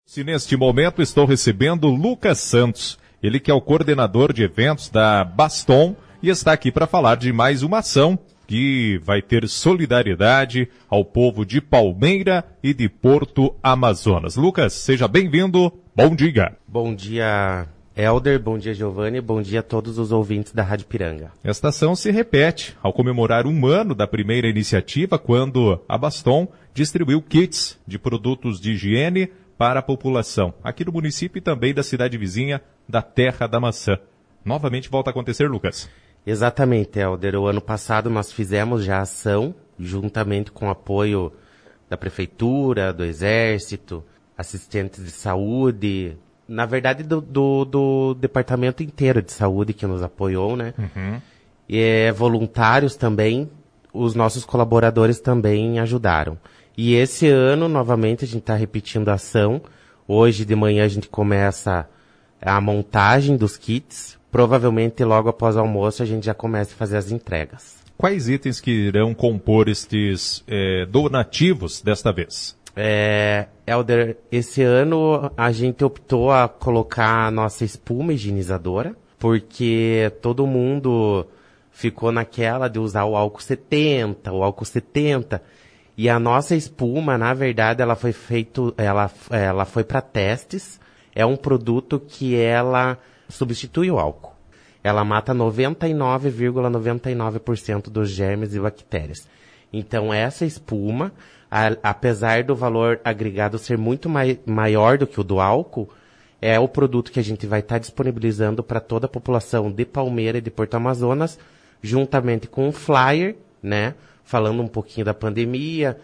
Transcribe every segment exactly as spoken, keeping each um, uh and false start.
Se neste momento estou recebendo Lucas Santos, ele que é o coordenador de eventos da Baston e está aqui para falar de mais uma ação que vai ter solidariedade ao povo de Palmeira e de Porto Amazonas. Lucas, seja bem-vindo, bom dia. Bom dia, Helder, bom dia, Giovanni, bom dia a todos os ouvintes da Rádio Piranga. Esta ação se repete ao comemorar um ano da primeira iniciativa, quando a Baston distribuiu kits de produtos de higiene para a população, aqui do município e também da cidade vizinha da Terra da Maçã. Novamente volta a acontecer, Lucas? Exatamente, Helder. O ano passado nós fizemos já ação, juntamente com o apoio da Prefeitura, do Exército, assistentes de saúde, na verdade do, do, do Departamento inteiro de Saúde que nos apoiou, né? Uhum. E é, voluntários também, os nossos colaboradores também ajudaram. E esse ano, novamente, a gente está repetindo a ação. Hoje de manhã a gente começa a montagem dos kits. Provavelmente logo após o almoço a gente já começa a fazer as entregas. Quais itens que irão compor estes é, donativos desta vez? É, Helder, esse ano a gente optou a colocar a nossa espuma higienizadora, porque todo mundo ficou naquela de usar o álcool setenta, o álcool setenta. E a nossa espuma, na verdade, ela foi feito, ela, ela foi para testes. É um produto que ela substitui o álcool. Ela mata noventa e nove vírgula noventa e nove por cento dos germes e bactérias. Então, essa espuma, a, apesar do valor agregado ser muito mai, maior do que o do álcool, é o produto que a gente vai estar tá disponibilizando para toda a população de Palmeira e de Porto Amazonas, juntamente com um flyer, né? Falando um pouquinho da pandemia,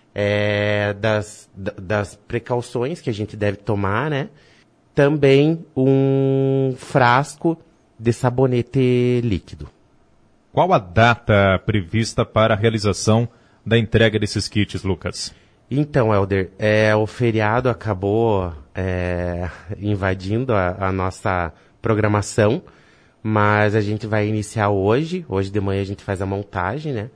é, das, das precauções que a gente deve tomar, né? Também um frasco de sabonete líquido. Qual a data prevista para a realização da entrega desses kits, Lucas? Então, Helder, é, o feriado acabou é, invadindo a, a nossa programação, mas a gente vai iniciar hoje. Hoje de manhã a gente faz a montagem, né?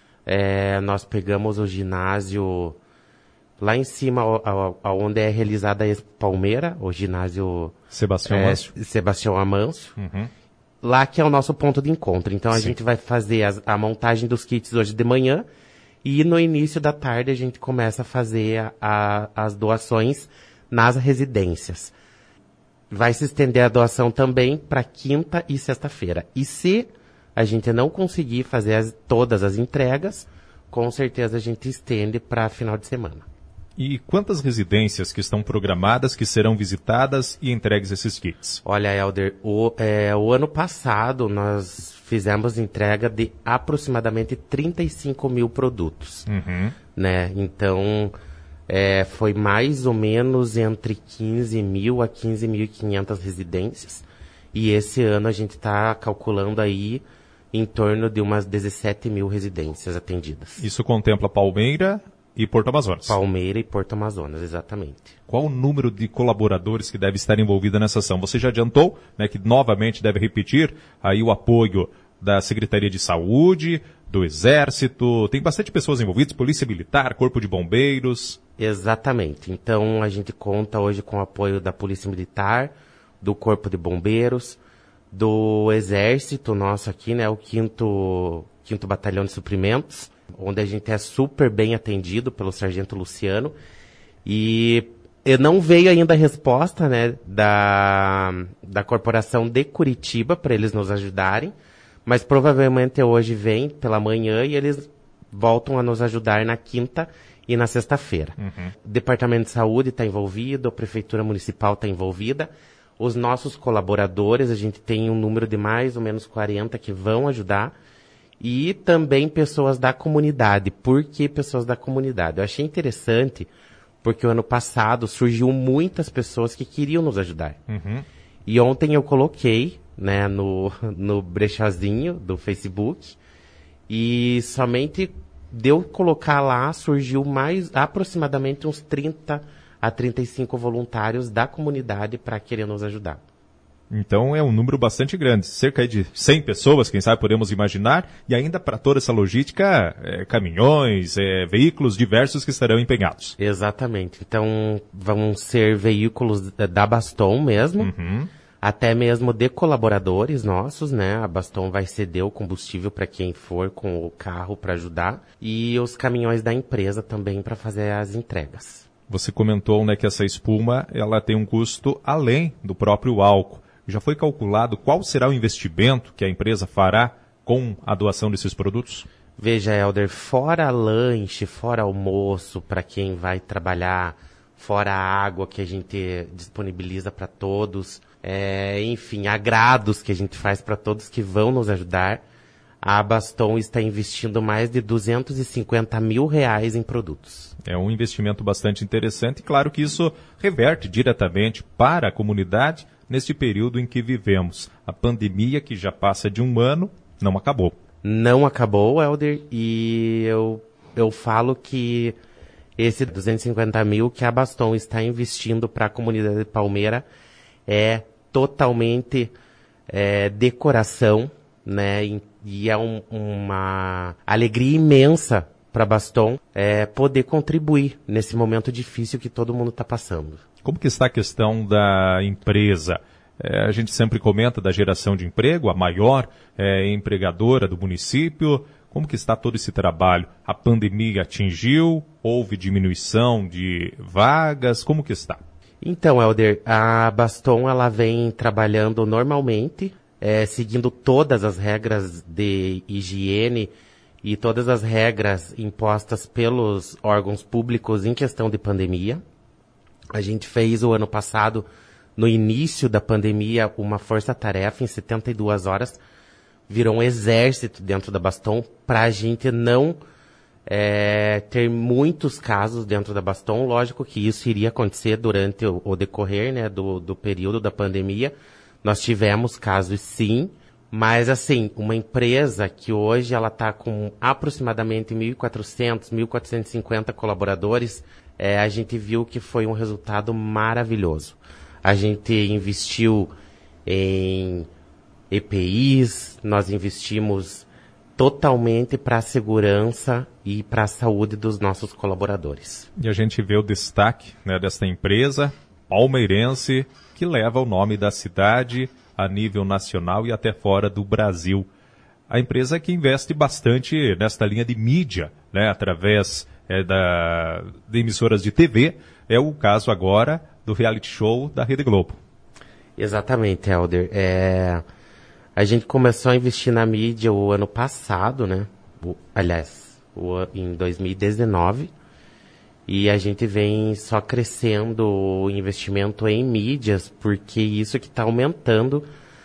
É, nós pegamos o ginásio lá em cima, onde é realizada a Expo Palmeira, o ginásio Sebastião é, Amâncio. Sebastião Amâncio. Uhum. Lá que é o nosso ponto de encontro. Então a Sim. gente vai fazer as, a montagem dos kits hoje de manhã e no início da tarde a gente começa a fazer a, a, as doações nas residências. Vai se estender a doação também para quinta e sexta-feira. E se a gente não conseguir fazer as, todas as entregas, com certeza a gente estende para final de semana. E quantas residências que estão programadas que serão visitadas e entregues esses kits? Olha, Helder, o, é, o ano passado nós fizemos entrega de aproximadamente trinta e cinco mil produtos. Uhum. Né? Então, é, foi mais ou menos entre quinze mil a quinze mil e quinhentas residências. E esse ano a gente está calculando aí em torno de umas dezessete mil residências atendidas. Isso contempla Palmeira e Porto Amazonas. Palmeira e Porto Amazonas, exatamente. Qual o número de colaboradores que deve estar envolvido nessa ação? Você já adiantou, né, que novamente deve repetir aí o apoio da Secretaria de Saúde, do Exército, tem bastante pessoas envolvidas, Polícia Militar, Corpo de Bombeiros. Exatamente. Então a gente conta hoje com o apoio da Polícia Militar, do Corpo de Bombeiros, do Exército nosso aqui, né, o quinto, quinto Batalhão de Suprimentos, onde a gente é super bem atendido pelo Sargento Luciano. E não veio ainda a resposta, né, da, da Corporação de Curitiba para eles nos ajudarem, mas provavelmente hoje vem pela manhã e eles voltam a nos ajudar na quinta e na sexta-feira. Uhum. O Departamento de Saúde está envolvido, a Prefeitura Municipal está envolvida. Os nossos colaboradores, a gente tem um número de mais ou menos quarenta que vão ajudar. E também pessoas da comunidade. Por que pessoas da comunidade? Eu achei interessante, porque o ano passado surgiu muitas pessoas que queriam nos ajudar. Uhum. E ontem eu coloquei, né, no, no brechazinho do Facebook, e somente de eu colocar lá, surgiu mais aproximadamente uns trinta a trinta e cinco voluntários da comunidade para querer nos ajudar. Então é um número bastante grande, cerca de cem pessoas, quem sabe podemos imaginar, e ainda para toda essa logística, é, caminhões, é, veículos diversos que estarão empenhados. Exatamente. Então vão ser veículos da Baston mesmo, Uhum. até mesmo de colaboradores nossos, né? A Baston vai ceder o combustível para quem for com o carro para ajudar, e os caminhões da empresa também para fazer as entregas. Você comentou, né, que essa espuma ela tem um custo além do próprio álcool. Já foi calculado qual será o investimento que a empresa fará com a doação desses produtos? Veja, Helder, fora lanche, fora almoço para quem vai trabalhar, fora a água que a gente disponibiliza para todos, é, enfim, agrados que a gente faz para todos que vão nos ajudar, a Baston está investindo mais de duzentos e cinquenta mil reais em produtos. É um investimento bastante interessante e claro que isso reverte diretamente para a comunidade neste período em que vivemos. A pandemia, que já passa de um ano, não acabou. Não acabou, Helder, e eu, eu falo que esse duzentos e cinquenta mil que a Baston está investindo para a comunidade de Palmeira é totalmente é, decoração, né? E, e é um, uma alegria imensa para a Baston é, poder contribuir nesse momento difícil que todo mundo está passando. Como que está a questão da empresa? É, a gente sempre comenta da geração de emprego, a maior é, empregadora do município. Como que está todo esse trabalho? A pandemia atingiu? Houve diminuição de vagas? Como que está? Então, Helder, a Baston ela vem trabalhando normalmente, é, seguindo todas as regras de higiene e todas as regras impostas pelos órgãos públicos em questão de pandemia. A gente fez o ano passado, no início da pandemia, uma força-tarefa em setenta e duas horas. Virou um exército dentro da Baston para a gente não é, ter muitos casos dentro da Baston. Lógico que isso iria acontecer durante o, o decorrer, né, do, do período da pandemia. Nós tivemos casos sim, mas assim, uma empresa que hoje ela está com aproximadamente mil e quatrocentos, mil quatrocentos e cinquenta colaboradores, É, a gente viu que foi um resultado maravilhoso. A gente investiu em E P Is, nós investimos totalmente para a segurança e para a saúde dos nossos colaboradores. E a gente vê o destaque, né, desta empresa palmeirense que leva o nome da cidade a nível nacional e até fora do Brasil. A empresa que investe bastante nesta linha de mídia, né, através É da, de emissoras de T V, é o caso agora do reality show da Rede Globo. Exatamente, Helder. É, a gente começou a investir na mídia o ano passado, né? O, aliás, o, em dois mil e dezenove. E a gente vem só crescendo o investimento em mídias, porque isso que está aumentando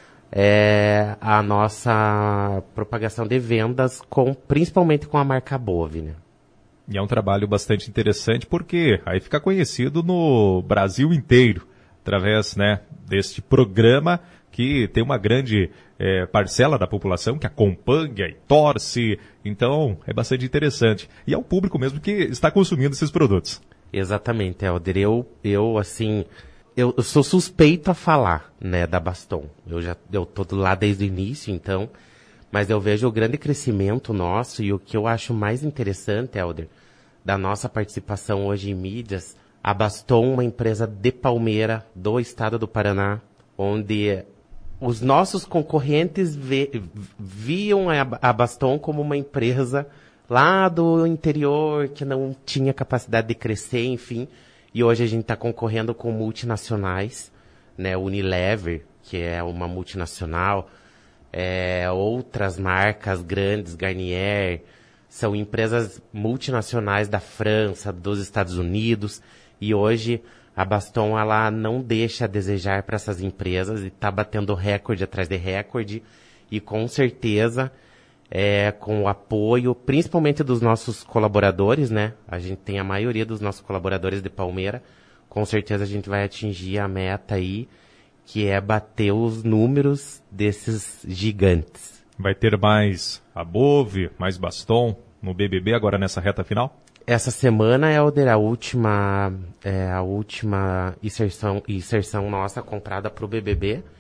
é, a nossa propagação de vendas, com, principalmente com a marca Bove, né? E é um trabalho bastante interessante porque aí fica conhecido no Brasil inteiro, através, né, deste programa que tem uma grande é, parcela da população que acompanha e torce, então é bastante interessante. E é o público mesmo que está consumindo esses produtos. Exatamente, Helder. Eu, eu assim, eu, eu sou suspeito a falar, né, da Baston. Eu já eu tô lá desde o início, então, mas eu vejo o grande crescimento nosso e o que eu acho mais interessante, Helder, da nossa participação hoje em mídias, a Baston, uma empresa de Palmeira, do estado do Paraná, onde os nossos concorrentes vê, viam a Baston como uma empresa lá do interior, que não tinha capacidade de crescer, enfim, e hoje a gente está concorrendo com multinacionais, né, Unilever, que é uma multinacional, é, outras marcas grandes, Garnier, são empresas multinacionais da França, dos Estados Unidos, e hoje a Baston ela não deixa a desejar para essas empresas e está batendo recorde atrás de recorde, e com certeza, é, com o apoio, principalmente dos nossos colaboradores, né? A gente tem a maioria dos nossos colaboradores de Palmeira, com certeza a gente vai atingir a meta aí, que é bater os números desses gigantes. Vai ter mais a Bove, mais Baston no B B B agora nessa reta final? Essa semana, Helder, a última, é, a última inserção, inserção nossa comprada para o B B B.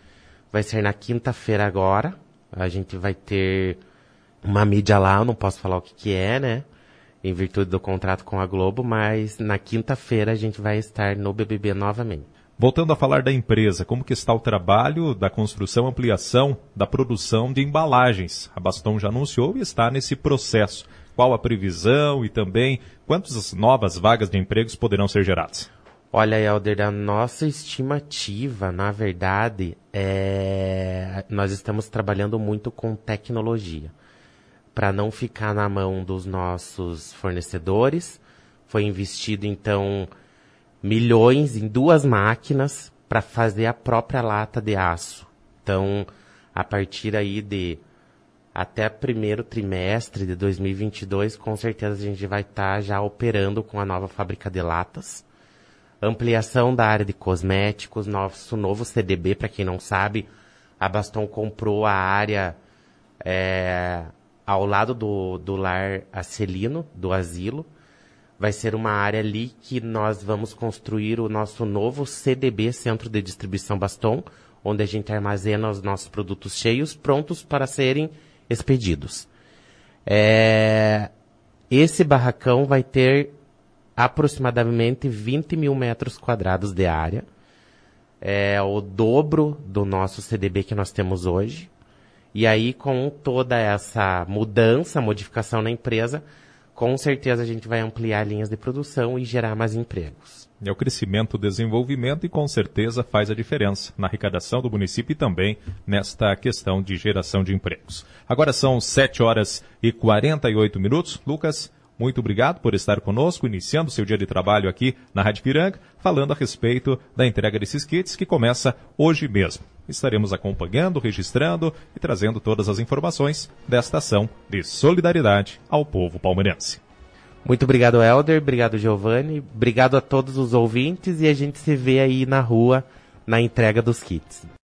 vai ser na quinta-feira agora. A gente vai ter uma mídia lá, eu não posso falar o que que é, né? Em virtude do contrato com a Globo, mas na quinta-feira a gente vai estar no B B B novamente. Voltando a falar da empresa, como que está o trabalho da construção, ampliação da produção de embalagens? A Baston já anunciou e está nesse processo. Qual a previsão e também quantas novas vagas de empregos poderão ser geradas? Olha, Helder, a nossa estimativa, na verdade, é... nós estamos trabalhando muito com tecnologia. Para não ficar na mão dos nossos fornecedores, foi investido, então, milhões em duas máquinas para fazer a própria lata de aço. Então, a partir aí de até primeiro trimestre de dois mil e vinte e dois, com certeza a gente vai estar tá já operando com a nova fábrica de latas. Ampliação da área de cosméticos, nosso novo C D B, para quem não sabe, a Baston comprou a área é, ao lado do, do lar Acelino, do asilo. Vai ser uma área ali que nós vamos construir o nosso novo C D B, Centro de Distribuição Baston, onde a gente armazena os nossos produtos cheios, prontos para serem expedidos. É, esse barracão vai ter aproximadamente vinte mil metros quadrados de área. É o dobro do nosso C D B que nós temos hoje. E aí, com toda essa mudança, modificação na empresa, com certeza a gente vai ampliar linhas de produção e gerar mais empregos. É o crescimento, o desenvolvimento e com certeza faz a diferença na arrecadação do município e também nesta questão de geração de empregos. Agora são sete horas e quarenta e oito minutos. Lucas, muito obrigado por estar conosco, iniciando seu dia de trabalho aqui na Rádio Ipiranga, falando a respeito da entrega desses kits que começa hoje mesmo. Estaremos acompanhando, registrando e trazendo todas as informações desta ação de solidariedade ao povo palmeirense. Muito obrigado, Helder. Obrigado, Giovanni. Obrigado a todos os ouvintes e a gente se vê aí na rua na entrega dos kits.